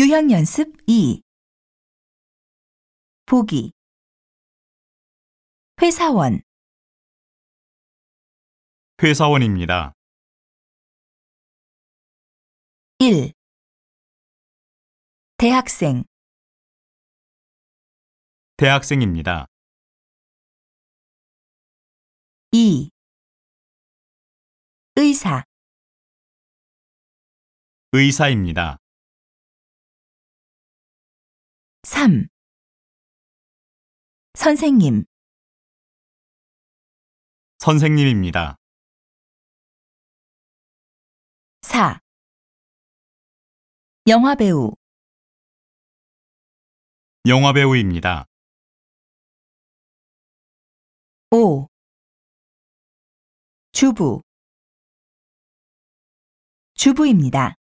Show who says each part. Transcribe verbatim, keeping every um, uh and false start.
Speaker 1: 유형 연습 이. 보기. 회사원.
Speaker 2: 회사원입니다.
Speaker 1: 일. 대학생.
Speaker 2: 대학생입니다.
Speaker 1: 이. 의사.
Speaker 2: 의사입니다.
Speaker 1: 삼. 선생님.
Speaker 2: 선생님입니다.
Speaker 1: 사. 영화배우.
Speaker 2: 영화배우입니다.
Speaker 1: 오. 주부. 주부입니다.